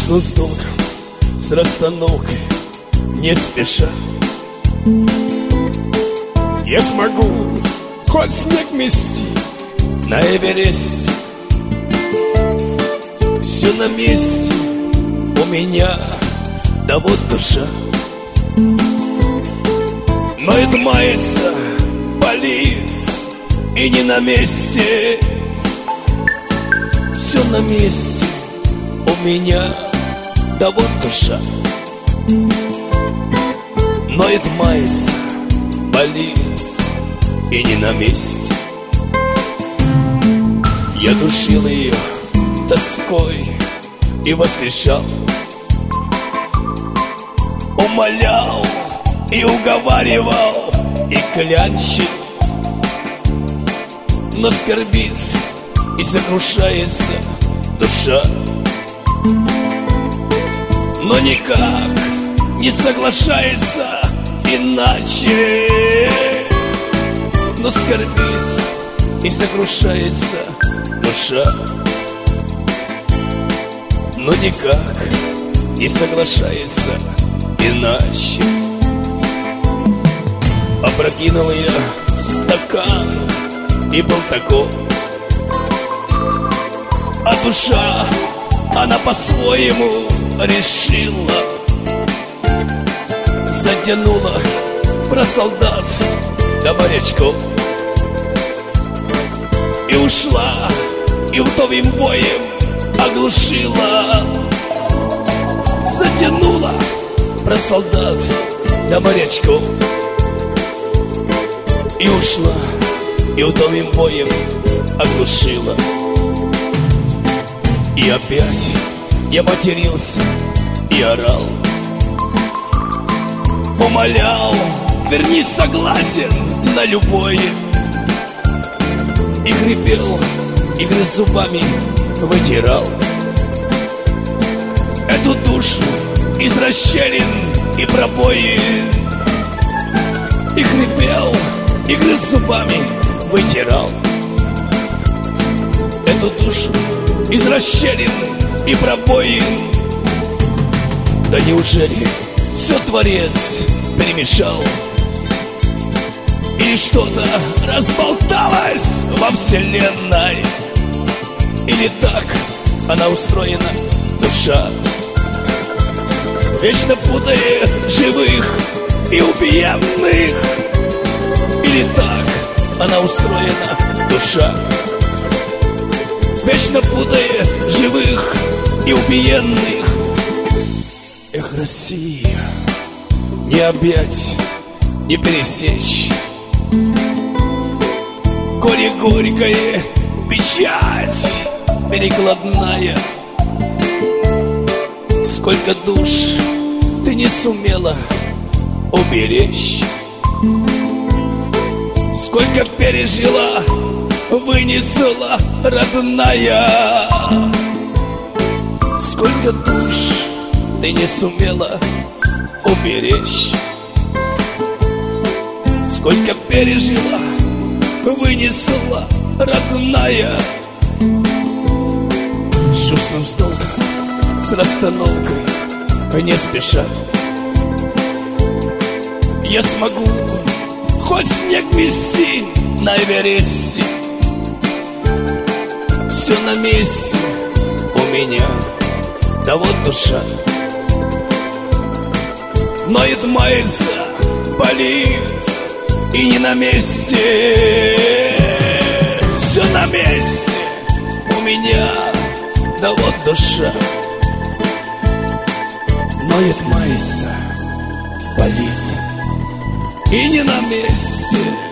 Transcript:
Шел с долгом, с расстановкой, не спеша. Я смогу хоть снег мести на Эвересте. Все на месте у меня, да вот душа. Ноет, мается, болит и не на месте. Все на месте у меня, да вот душа. Ноет, мается, болит и не на месте. Я душил ее тоской и воскрешал, умолял и уговаривал, и клянчил. Но скорбит и сокрушается душа, но никак не соглашается иначе. Но скорбит и сокрушается душа, но никак не соглашается иначе. Опрокинул я стакан и был таков, а душа, она по-своему решила. Затянула про солдат до морячков и ушла, и вдовьим боем оглушила. Затянула про солдат до морячков и ушла, и вдовьим боем оглушила. И опять я матерился и орал, умолял, верни согласен на любое. И хрипел, и грыз зубами вытирал эту душу из расщелин и пробоин. И хрипел, и грыз зубами вытирал эту душу из расщелин и пробоин. Да неужели все Творец перемешал, и что-то разболталось во вселенной? Или так она устроена, душа? Вечно путает живых и убиенных. Или так она устроена, душа? Вечно путает живых и убиенных. Эх, Россия, не объять, не пересечь. Горе горькое, печать перекладная. Сколько душ ты не сумела уберечь, сколько пережила, вынесла, родная. Сколько душ ты не сумела уберечь, сколько пережила, вынесла, родная. С чувством, с долгом, с расстановкой, не спеша. Я смогу хоть снег мести на Эвересте. Все на месте у меня, да вот душа. Ноет, мается, болит и не на месте. Все на месте у меня, да вот душа. Ноет, мается, болит и не на месте.